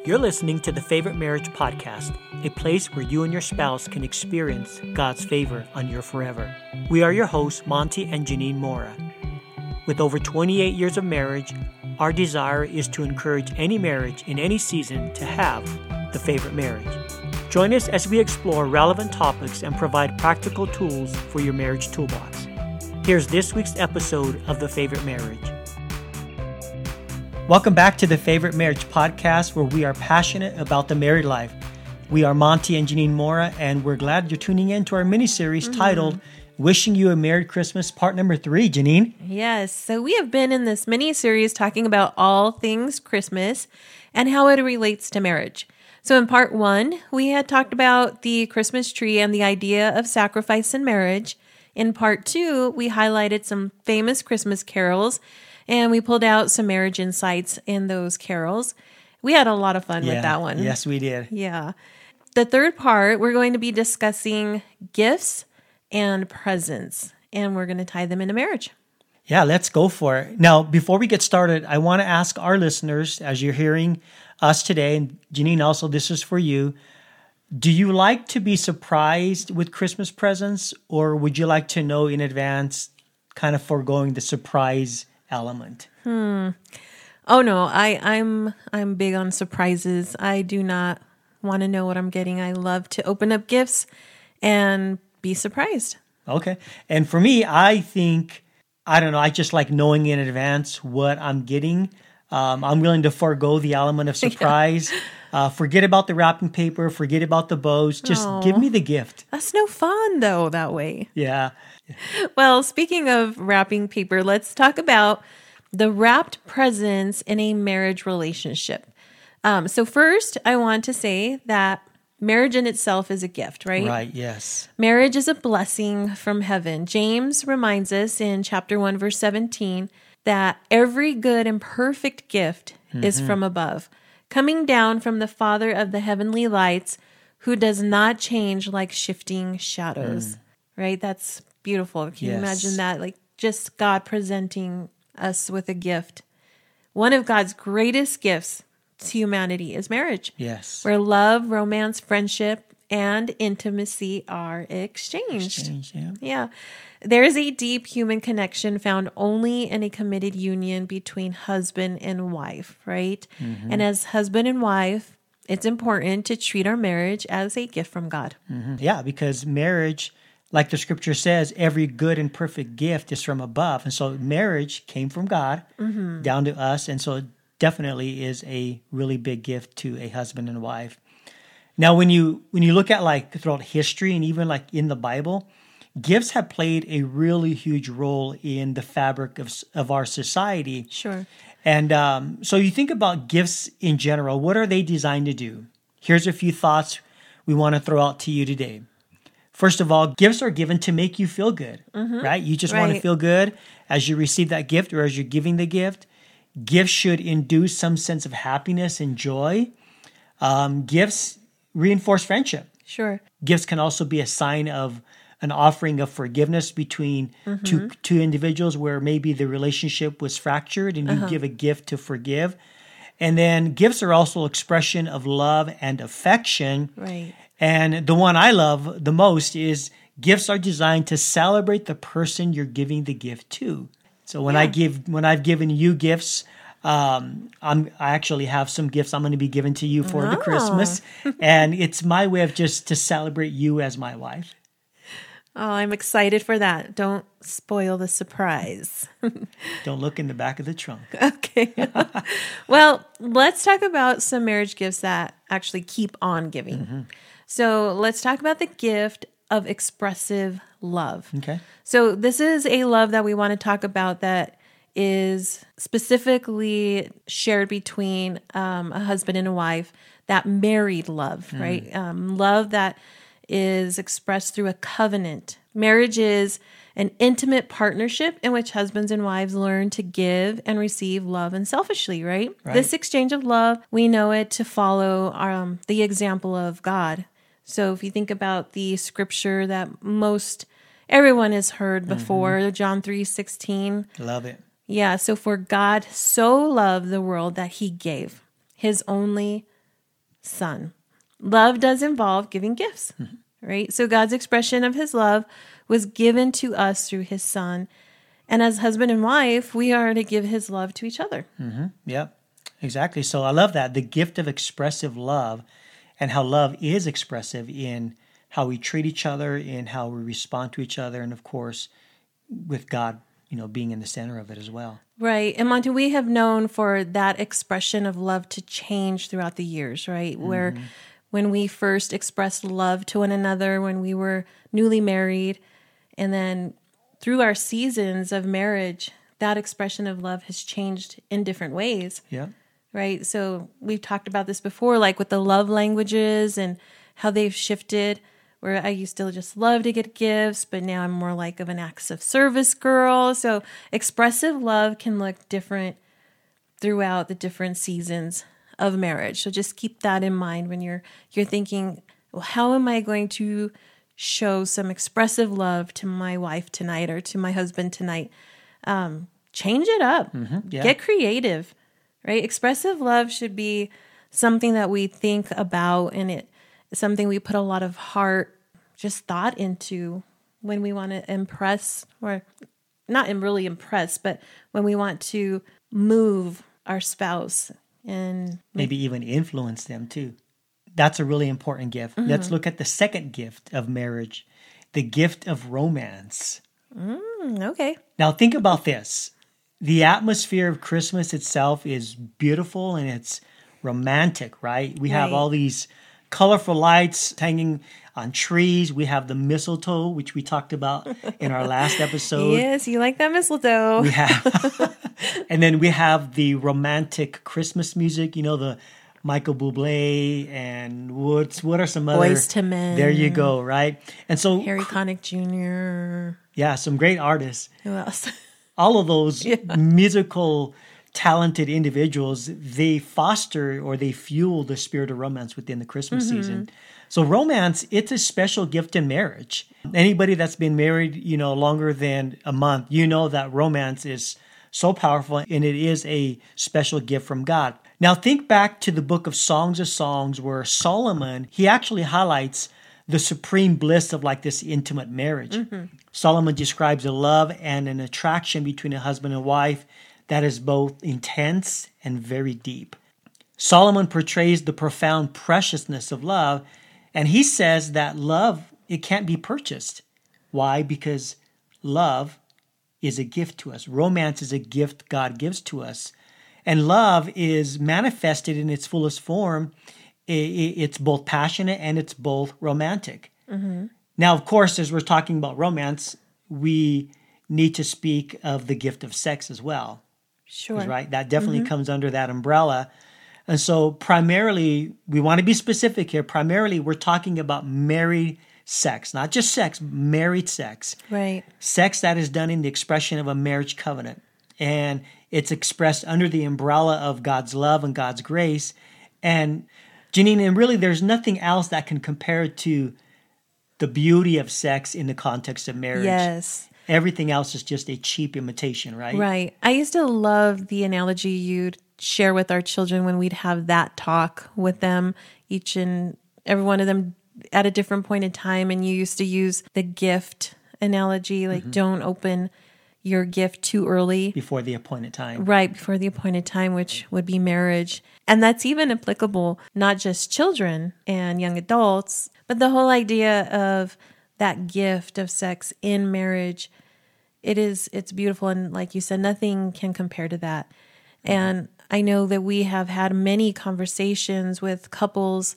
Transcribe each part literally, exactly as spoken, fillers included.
You're listening to the Favorite Marriage Podcast, a place where you and your spouse can experience God's favor on your forever. We are your hosts, Monty and Janine Mora. With over twenty-eight years of marriage, our desire is to encourage any marriage in any season to have the favorite marriage. Join us as we explore relevant topics and provide practical tools for your marriage toolbox. Here's this week's episode of The Favorite Marriage. Welcome back to the Favorite Marriage Podcast, where we are passionate about the married life. We are Monty and Janine Mora, and we're glad you're tuning in to our mini-series mm-hmm. titled Wishing You a Merry Christmas, part number three, Janine. Yes, so we have been in this mini-series talking about all things Christmas and how it relates to marriage. So in part one, we had talked about the Christmas tree and the idea of sacrifice in marriage. In part two, we highlighted some famous Christmas carols, and we pulled out some marriage insights in those carols. We had a lot of fun yeah, with that one. Yes, we did. Yeah. The third part, we're going to be discussing gifts and presents, and we're going to tie them into marriage. Yeah, let's go for it. Now, before we get started, I want to ask our listeners, as you're hearing us today, and Janine, also, this is for you. Do you like to be surprised with Christmas presents, or would you like to know in advance, kind of foregoing the surprise element? Hmm. Oh no, I, I'm I'm big on surprises. I do not want to know what I'm getting. I love to open up gifts and be surprised. Okay. And for me, I think, I don't know, I just like knowing in advance what I'm getting. Um, I'm willing to forego the element of surprise. yeah. uh, forget about the wrapping paper. Forget about the bows. Just Aww. Give me the gift. That's no fun, though, that way. Yeah. Well, speaking of wrapping paper, let's talk about the wrapped presents in a marriage relationship. Um, so first, I want to say that marriage in itself is a gift, right? Right, yes. Marriage is a blessing from heaven. James reminds us in chapter one, verse seventeen, that every good and perfect gift mm-hmm. is from above, coming down from the Father of the heavenly lights, who does not change like shifting shadows, mm. right? That's beautiful. Can yes. you imagine that? Like just God presenting us with a gift. One of God's greatest gifts to humanity is marriage. Yes. Where love, romance, friendship, and intimacy are exchanged. Exchange, yeah. Yeah. There is a deep human connection found only in a committed union between husband and wife, right? Mm-hmm. And as husband and wife, it's important to treat our marriage as a gift from God. Mm-hmm. Yeah, because marriage, like the scripture says, every good and perfect gift is from above. And so marriage came from God mm-hmm. down to us. And so it definitely is a really big gift to a husband and wife. Now, when you when you look at like throughout history and even like in the Bible, gifts have played a really huge role in the fabric of, of our society. Sure. And um, so you think about gifts in general, what are they designed to do? Here's a few thoughts we want to throw out to you today. First of all, gifts are given to make you feel good, mm-hmm. right? You just right. want to feel good as you receive that gift or as you're giving the gift. Gifts should induce some sense of happiness and joy. Um, gifts reinforce friendship. Sure. Gifts can also be a sign of an offering of forgiveness between mm-hmm. two two individuals where maybe the relationship was fractured and you uh-huh. give a gift to forgive. And then gifts are also expression of love and affection. Right. And the one I love the most is gifts are designed to celebrate the person you're giving the gift to. So when yeah. I give, when I've given you gifts, um, I'm, I actually have some gifts I'm going to be giving to you for oh. the Christmas. And it's my way of just to celebrate you as my wife. Oh, I'm excited for that. Don't spoil the surprise. Don't look in the back of the trunk. Okay. Well, let's talk about some marriage gifts that actually keep on giving. Mm-hmm. So let's talk about the gift of expressive love. Okay. So this is a love that we want to talk about that is specifically shared between um, a husband and a wife, that married love, mm. right? Um, love that is expressed through a covenant. Marriage is an intimate partnership in which husbands and wives learn to give and receive love unselfishly, right? right? This exchange of love, we know it to follow um, the example of God. So if you think about the scripture that most everyone has heard before, mm-hmm. John three sixteen. Love it. Yeah, so for God so loved the world that he gave his only Son. Love does involve giving gifts, mm-hmm. right? So God's expression of his love was given to us through his Son. And as husband and wife, we are to give his love to each other. Mm-hmm. Yep, exactly. So I love that, the gift of expressive love, and how love is expressive in how we treat each other, in how we respond to each other, and of course, with God, you know, being in the center of it as well. Right. And Monty, we have known for that expression of love to change throughout the years, right? Mm-hmm. Where when we first expressed love to one another, when we were newly married, and then through our seasons of marriage, that expression of love has changed in different ways. Yeah. Right. So we've talked about this before, like with the love languages and how they've shifted, where I used to just love to get gifts, but now I'm more like of an acts of service girl. So expressive love can look different throughout the different seasons of marriage. So just keep that in mind when you're you're thinking, well, how am I going to show some expressive love to my wife tonight or to my husband tonight? Um, change it up. Mm-hmm, yeah. Get creative, right? Expressive love should be something that we think about, and it something we put a lot of heart, just thought into when we want to impress, or not really impress, but when we want to move our spouse and maybe even influence them too. That's a really important gift. Mm-hmm. Let's look at the second gift of marriage, the gift of romance. Mm, okay. Now think about this. The atmosphere of Christmas itself is beautiful and it's romantic, right? We have Right. all these colorful lights hanging on trees. We have the mistletoe, which we talked about in our last episode. Yes, you like that mistletoe. We have, and then we have the romantic Christmas music. You know, the Michael Bublé and what's what are some other? Boyz two Men. There you go, right? And so Harry Connick Junior yeah, some great artists. Who else? All of those Yeah. musical, talented individuals, they foster or they fuel the spirit of romance within the Christmas Mm-hmm. season. So romance, it's a special gift in marriage. Anybody that's been married, you know, longer than a month, you know that romance is so powerful and it is a special gift from God. Now think back to the book of Songs of Songs where Solomon, he actually highlights the supreme bliss of like this intimate marriage. Mm-hmm. Solomon describes a love and an attraction between a husband and wife that is both intense and very deep. Solomon portrays the profound preciousness of love, and he says that love, it can't be purchased. Why? Because love is a gift to us. Romance is a gift God gives to us. And love is manifested in its fullest form. It's both passionate and it's both romantic. Mm-hmm. Now, of course, as we're talking about romance, we need to speak of the gift of sex as well. Sure. Right? That definitely Mm-hmm. comes under that umbrella. And so primarily, we want to be specific here. Primarily, we're talking about married sex, not just sex, married sex. Right. Sex that is done in the expression of a marriage covenant. And it's expressed under the umbrella of God's love and God's grace. And Janine, and really there's nothing else that can compare to the beauty of sex in the context of marriage. Yes. Everything else is just a cheap imitation, right? Right. I used to love the analogy you'd share with our children when we'd have that talk with them, each and every one of them at a different point in time. And you used to use the gift analogy, like mm-hmm. don't open your gift too early. Before the appointed time. Right, before the appointed time, which would be marriage. And that's even applicable, not just children and young adults, but the whole idea of that gift of sex in marriage. It is, it's beautiful. And like you said, nothing can compare to that. Mm-hmm. And I know that we have had many conversations with couples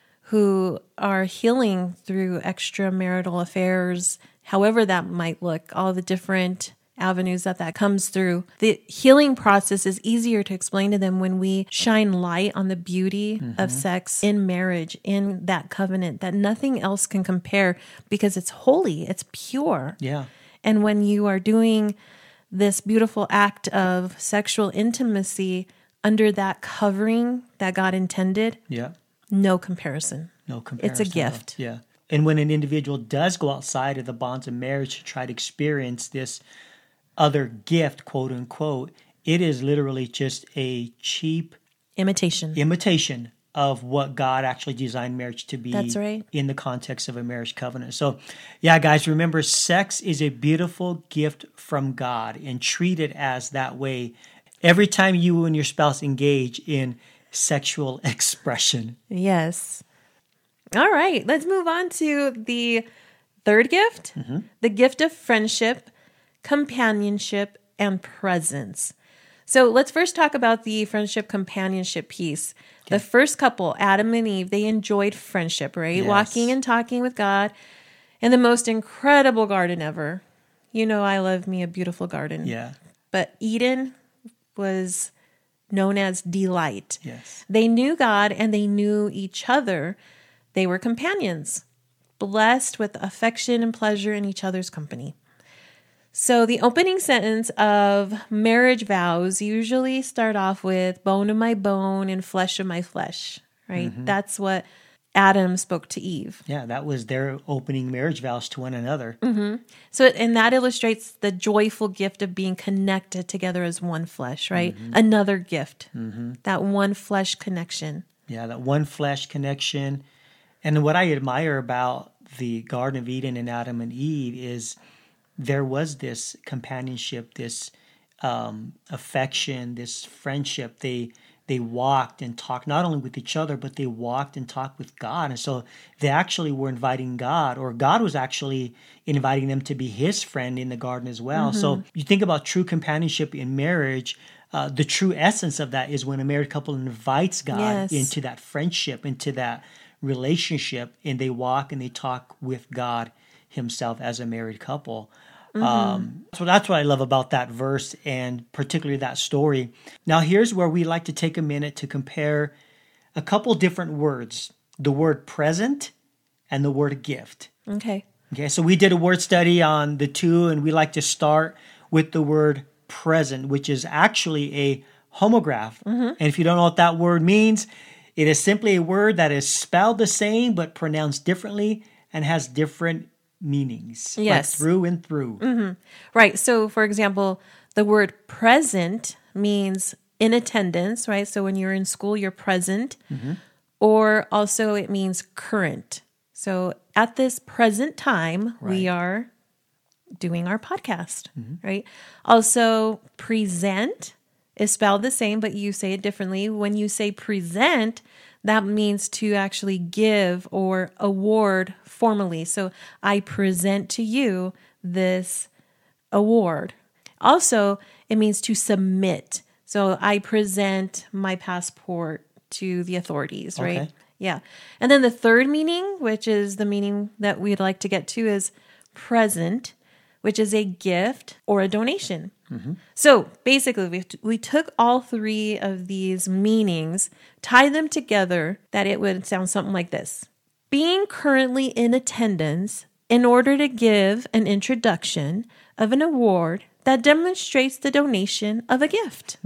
who are healing through extramarital affairs, however that might look, all the different avenues that that comes through. The healing process is easier to explain to them when we shine light on the beauty mm-hmm. of sex in marriage, in that covenant, that nothing else can compare because it's holy, it's pure. Yeah. And when you are doing this beautiful act of sexual intimacy under that covering that God intended, yeah, no comparison. No comparison. It's a gift. Yeah. And when an individual does go outside of the bonds of marriage to try to experience this other gift, quote unquote, it is literally just a cheap imitation. Imitation of what God actually designed marriage to be. That's right. In the context of a marriage covenant. So, yeah, guys, remember, sex is a beautiful gift from God, and treat it as that way every time you and your spouse engage in sexual expression. Yes. All right, let's move on to the third gift, mm-hmm. the gift of friendship, companionship, and presence. So let's first talk about the friendship companionship piece. Okay. The first couple, Adam and Eve, they enjoyed friendship, right? Yes. Walking and talking with God in the most incredible garden ever. You know, I love me a beautiful garden. Yeah. But Eden was known as delight. Yes. They knew God and they knew each other. They were companions, blessed with affection and pleasure in each other's company. So the opening sentence of marriage vows usually start off with bone of my bone and flesh of my flesh, right? Mm-hmm. That's what Adam spoke to Eve. Yeah, that was their opening marriage vows to one another. Mm-hmm. So, and that illustrates the joyful gift of being connected together as one flesh, right? Mm-hmm. Another gift, mm-hmm. that one flesh connection. Yeah, that one flesh connection. And what I admire about the Garden of Eden and Adam and Eve is there was this companionship, this um, affection, this friendship. They they walked and talked not only with each other, but they walked and talked with God. And so they actually were inviting God, or God was actually inviting them to be his friend in the garden as well. Mm-hmm. So you think about true companionship in marriage, uh, the true essence of that is when a married couple invites God yes. into that friendship, into that relationship, and they walk and they talk with God himself as a married couple. Mm-hmm. Um, so that's what I love about that verse and particularly that story. Now, here's where we like to take a minute to compare a couple different words, the word present and the word gift. Okay. Okay, so we did a word study on the two, and we like to start with the word present, which is actually a homograph. Mm-hmm. And if you don't know what that word means, it is simply a word that is spelled the same but pronounced differently and has different meanings. Yes. Like through and through. Mm-hmm. Right. So, for example, the word present means in attendance, right? So when you're in school, you're present. Mm-hmm. Or also it means current. So at this present time, right. we are doing our podcast, mm-hmm. right? Also, present is spelled the same, but you say it differently. When you say present, that means to actually give or award formally. So I present to you this award. Also, it means to submit. So I present my passport to the authorities, right? Okay. Yeah. And then the third meaning, which is the meaning that we'd like to get to, is present, which is a gift or a donation. Mm-hmm. So basically, we, we took all three of these meanings, tied them together, that it would sound something like this. Being currently in attendance in order to give an introduction of an award that demonstrates the donation of a gift.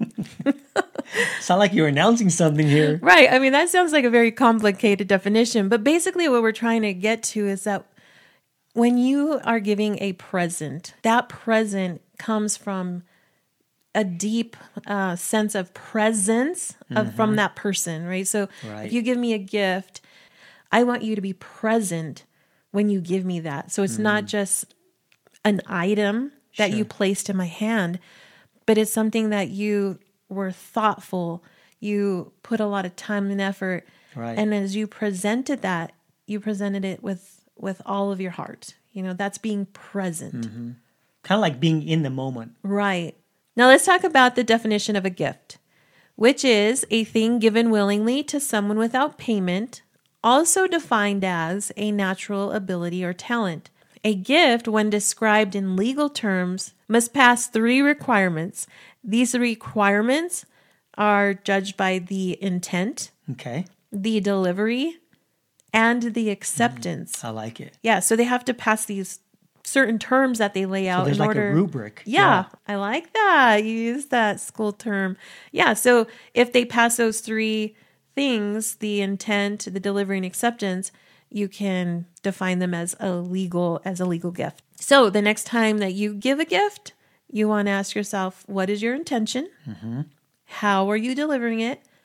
Sound like you're announcing something here. Right. I mean, that sounds like a very complicated definition, but basically what we're trying to get to is that when you are giving a present, that present comes from a deep uh, sense of presence of, mm-hmm. from that person, right? So right. if you give me a gift, I want you to be present when you give me that. So it's mm. not just an item that sure. you placed in my hand, but it's something that you were thoughtful. You put a lot of time and effort. Right. And as you presented that, you presented it with, with all of your heart. You know, that's being present. Mm-hmm. Kind of like being in the moment. Right. Now let's talk about the definition of a gift, which is a thing given willingly to someone without payment, also defined as a natural ability or talent. A gift, when described in legal terms, must pass three requirements. These requirements are judged by the intent, okay, the delivery, and the acceptance. Mm, I like it. Yeah, so they have to pass these certain terms that they lay out. So there's in like order. a rubric. Yeah, yeah, I like that. You use that school term. Yeah, so if they pass those three things, the intent, the delivery, and acceptance, you can define them as a legal as a legal gift. So the next time that you give a gift, you want to ask yourself, what is your intention? Mm-hmm. How are you delivering it?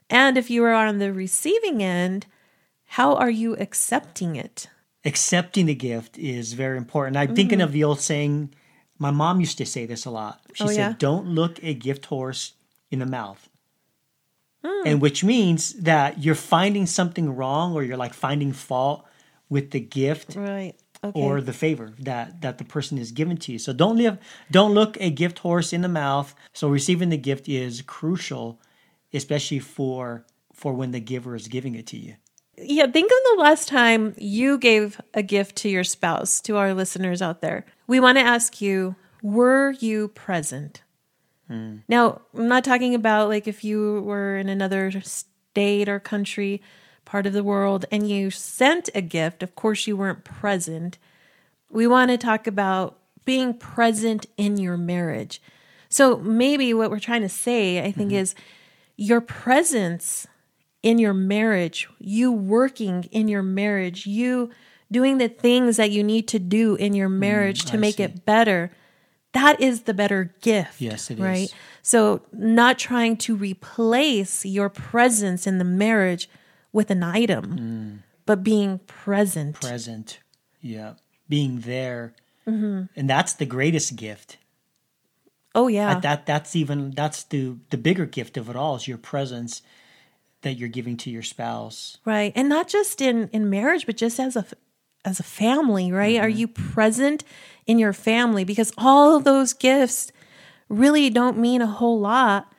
And if you are on the receiving end, how are you accepting it? Accepting the gift is very important. I'm mm-hmm. thinking of the old saying, my mom used to say this a lot. She oh, said, yeah? don't look a gift horse in the mouth. Mm. And which means that you're finding something wrong, or you're like finding fault with the gift. Right. Okay. Or the favor that, that the person is given to you. So don't live, don't look a gift horse in the mouth. So receiving the gift is crucial, especially for for when the giver is giving it to you. Yeah, think of the last time you gave a gift to your spouse, to our listeners out there. We want to ask you, were you present? Hmm. Now, I'm not talking about like if you were in another state or country, part of the world, and you sent a gift. Of course, you weren't present. We want to talk about being present in your marriage. So maybe what we're trying to say, I think, mm-hmm. is your presence in your marriage, you working in your marriage, you doing the things that you need to do in your marriage mm, to I make see. it better. That is the better gift. Yes, it right? is. So not trying to replace your presence in the marriage with an item, mm. but being present. Present, yeah. Being there. Mm-hmm. And that's the greatest gift. Oh, yeah. That, that That's even, that's the, the bigger gift of it all, is your presence that you're giving to your spouse. Right. And not just in, in marriage, but just as a, as a family, right? Mm-hmm. Are you present in your family? Because all of those gifts really don't mean a whole lot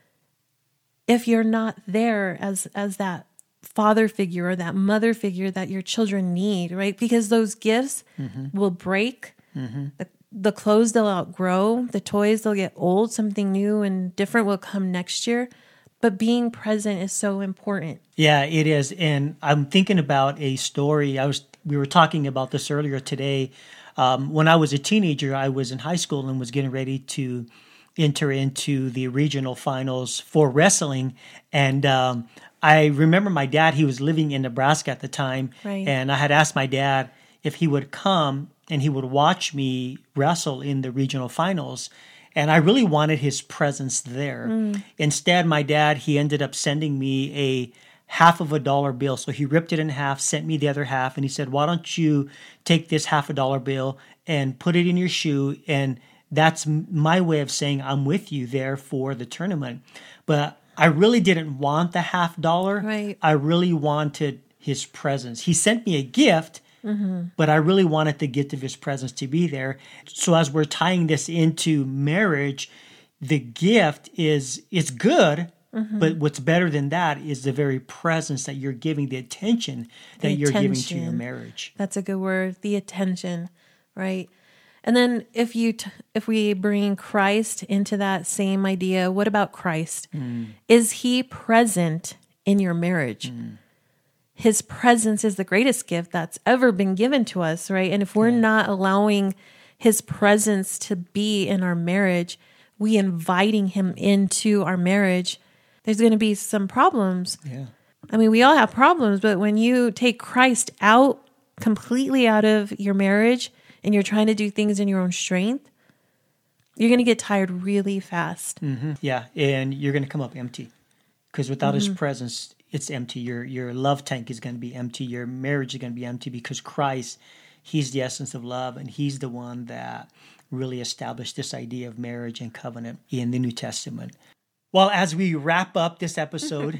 if you're not there as, as that father figure or that mother figure that your children need, right? Because those gifts mm-hmm. will break. Mm-hmm. The, the clothes they'll outgrow, the toys they'll get old, something new and different will come next year. But being present is so important. Yeah, it is. And I'm thinking about a story. I was we were talking about this earlier today. Um, when I was a teenager, I was in high school and was getting ready to enter into the regional finals for wrestling. And um, I remember my dad, he was living in Nebraska at the time. Right. And I had asked my dad if he would come and he would watch me wrestle in the regional finals. And I really wanted his presence there. Mm. Instead, my dad, he ended up sending me a half of a dollar bill. So he ripped it in half, sent me the other half, and he said, why don't you take this half a dollar bill and put it in your shoe? And that's my way of saying I'm with you there for the tournament. But I really didn't want the half dollar. Right. I really wanted his presence. He sent me a gift, mm-hmm. but I really wanted the gift of his presence to be there. So as we're tying this into marriage, the gift is is good, mm-hmm. but what's better than that is the very presence that you're giving, the attention that the you're attention. giving to your marriage. That's a good word, the attention, right? And then if you t- if we bring Christ into that same idea, what about Christ? Mm. Is he present in your marriage? Mm. His presence is the greatest gift that's ever been given to us, right? And if we're yeah. not allowing his presence to be in our marriage, we inviting him into our marriage, there's going to be some problems. Yeah. I mean, we all have problems, but when you take Christ out, completely out of your marriage, and you're trying to do things in your own strength, you're going to get tired really fast. Mm-hmm. Yeah, and you're going to come up empty. Because without mm-hmm. his presence, it's empty. Your your love tank is going to be empty. Your marriage is going to be empty because Christ, he's the essence of love, and he's the one that really established this idea of marriage and covenant in the New Testament. Well, as we wrap up this episode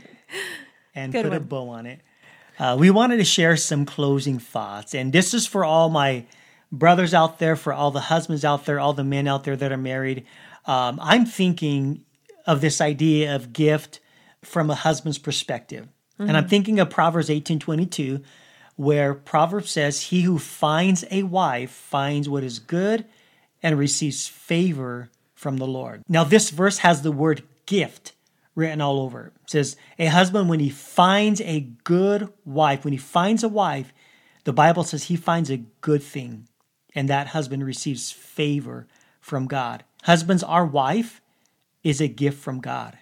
and Good put one. a bow on it, uh, we wanted to share some closing thoughts. And this is for all my brothers out there, for all the husbands out there, all the men out there that are married. Um, I'm thinking of this idea of gift from a husband's perspective. Mm-hmm. And I'm thinking of Proverbs eighteen twenty-two, where Proverbs says, he who finds a wife finds what is good and receives favor from the Lord. Now, this verse has the word gift written all over it. It says, a husband, when he finds a good wife, when he finds a wife, the Bible says he finds a good thing, and that husband receives favor from God. Husbands, our wife is a gift from God.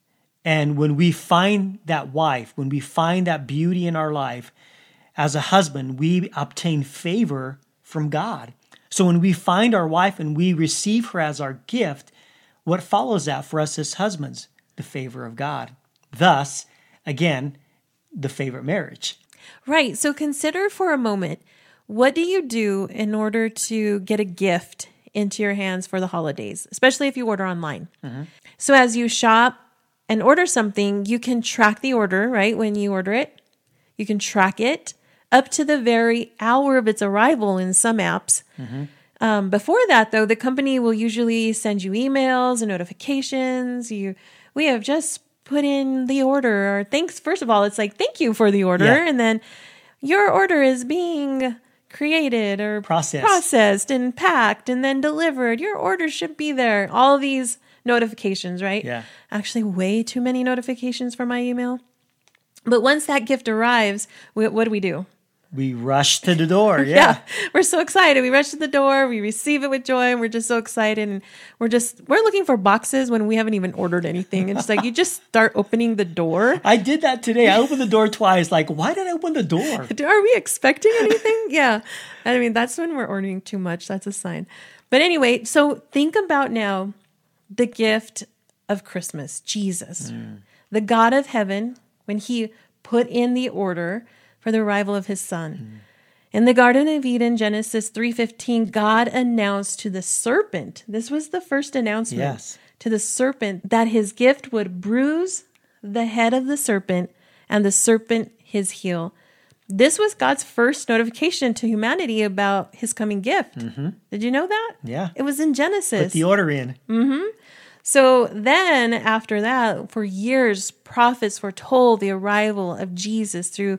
And when we find that wife, when we find that beauty in our life, as a husband, we obtain favor from God. So when we find our wife and we receive her as our gift, what follows that for us as husbands? The favor of God. Thus, again, the favorite marriage. Right. So consider for a moment, what do you do in order to get a gift into your hands for the holidays, especially if you order online? Mm-hmm. So as you shop and order something, you can track the order, right? When you order it, you can track it up to the very hour of its arrival in some apps. Mm-hmm. Um, before that, though, the company will usually send you emails and notifications. You, we have just put in the order, or thanks. First of all, it's like, thank you for the order. Yeah. And then your order is being created or processed. processed and packed and then delivered. Your order should be there. All these notifications, right? Yeah. Actually, way too many notifications for my email. But once that gift arrives, we, what do we do? We rush to the door. Yeah. Yeah. We're so excited. We rush to the door. We receive it with joy. And we're just so excited. And we're just, we're looking for boxes when we haven't even ordered anything. It's like, you just start opening the door. I did that today. I opened the door twice. Like, why did I open the door? Are we expecting anything? Yeah. I mean, that's when we're ordering too much. That's a sign. But anyway, so think about now the gift of Christmas, Jesus, mm. the God of heaven, when he put in the order for the arrival of his son. Mm. In the Garden of Eden, Genesis three fifteen, God announced to the serpent, this was the first announcement, yes. to the serpent, that his gift would bruise the head of the serpent and the serpent his heel. This was God's first notification to humanity about his coming gift. Mm-hmm. Did you know that? Yeah. It was in Genesis. Put the order in. Mm-hmm. So then after that, for years, prophets foretold the arrival of Jesus through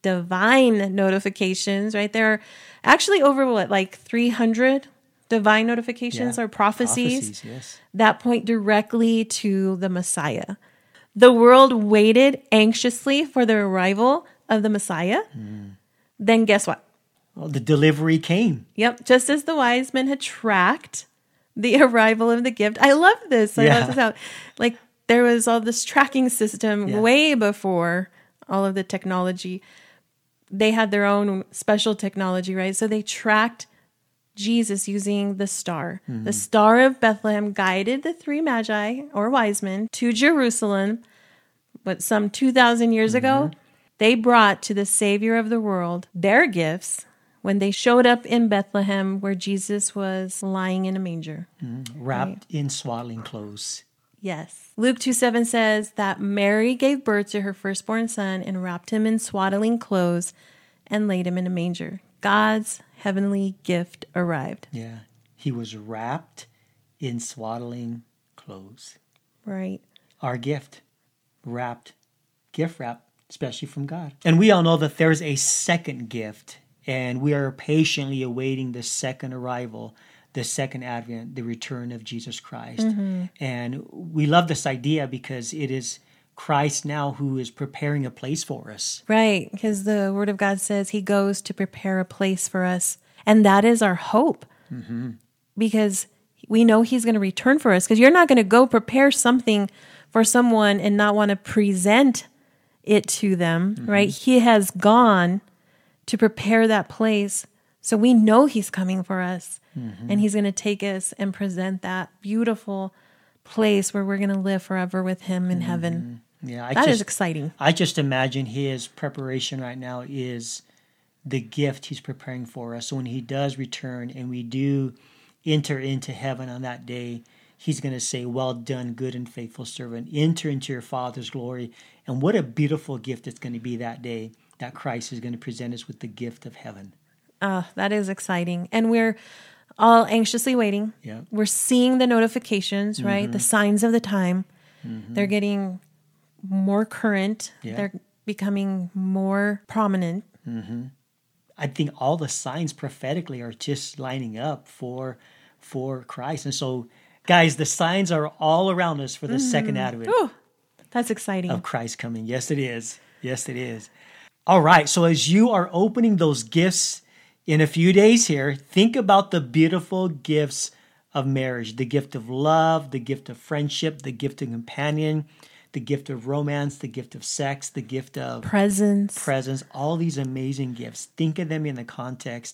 divine notifications, right? There are actually over what, like three hundred divine notifications yeah. or prophecies, prophecies yes. that point directly to the Messiah. The world waited anxiously for the arrival of the Messiah. Mm. Then guess what? Well, the delivery came. Yep. Just as the wise men had tracked the arrival of the gift. I love this. I yeah. love this out. Like there was all this tracking system yeah. way before all of the technology. They had their own special technology, right? So they tracked Jesus using the star. Mm-hmm. The star of Bethlehem guided the three magi or wise men to Jerusalem. But some two thousand years mm-hmm. ago, they brought to the Savior of the world their gifts when they showed up in Bethlehem where Jesus was lying in a manger. Mm-hmm. Wrapped right? in swaddling clothes. Yes. Luke two seven says that Mary gave birth to her firstborn son and wrapped him in swaddling clothes and laid him in a manger. God's heavenly gift arrived. Yeah. He was wrapped in swaddling clothes. Right. Our gift, wrapped, gift wrapped, especially from God. And we all know that there's a second gift, and we are patiently awaiting the second arrival, the second advent, the return of Jesus Christ. Mm-hmm. And we love this idea because it is Christ now who is preparing a place for us. Right, because the Word of God says he goes to prepare a place for us. And that is our hope. Mm-hmm. Because we know he's going to return for us. Because you're not going to go prepare something for someone and not want to present it to them, mm-hmm. right? He has gone to prepare that place. So we know he's coming for us. Mm-hmm. And he's going to take us and present that beautiful place where we're going to live forever with him in mm-hmm. heaven. Yeah, I that just, is exciting. I just imagine his preparation right now is the gift he's preparing for us. So when he does return and we do enter into heaven on that day, he's going to say, well done, good and faithful servant. Enter into your Father's glory. And what a beautiful gift it's going to be that day that Christ is going to present us with the gift of heaven. Uh, that is exciting. And we're all anxiously waiting. Yeah. We're seeing the notifications, right? Mm-hmm. The signs of the time. Mm-hmm. They're getting more current. Yeah. They're becoming more prominent. Mm-hmm. I think all the signs prophetically are just lining up for for Christ. And so, guys, the signs are all around us for the mm-hmm. second advent. Ooh, that's exciting. Of Christ coming. Yes, it is. Yes, it is. All right. So as you are opening those gifts in a few days here, think about the beautiful gifts of marriage, the gift of love, the gift of friendship, the gift of companion, the gift of romance, the gift of sex, the gift of presence, presence, all these amazing gifts. Think of them in the context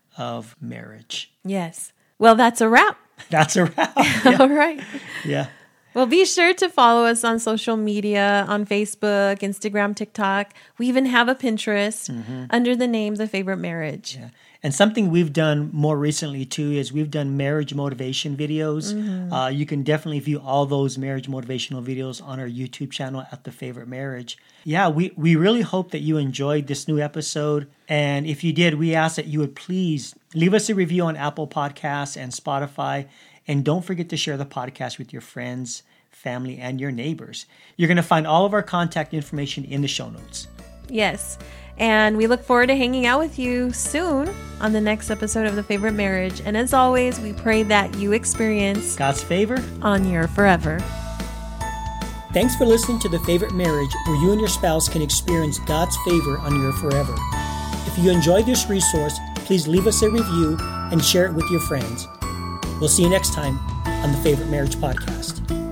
of marriage. Yes. Well, that's a wrap. That's a wrap. Yeah. All right. Yeah. Well, be sure to follow us on social media, on Facebook, Instagram, TikTok. We even have a Pinterest mm-hmm. under the name The Favorite Marriage. Yeah. And something we've done more recently, too, is we've done marriage motivation videos. Mm-hmm. Uh, you can definitely view all those marriage motivational videos on our YouTube channel at The Favorite Marriage. Yeah, we, we really hope that you enjoyed this new episode. And if you did, we ask that you would please leave us a review on Apple Podcasts and Spotify. And don't forget to share the podcast with your friends, family, and your neighbors. You're going to find all of our contact information in the show notes. Yes. And we look forward to hanging out with you soon on the next episode of The Favorite Marriage. And as always, we pray that you experience God's favor on your forever. Thanks for listening to The Favorite Marriage, where you and your spouse can experience God's favor on your forever. If you enjoyed this resource, please leave us a review and share it with your friends. We'll see you next time on The Favorite Marriage Podcast.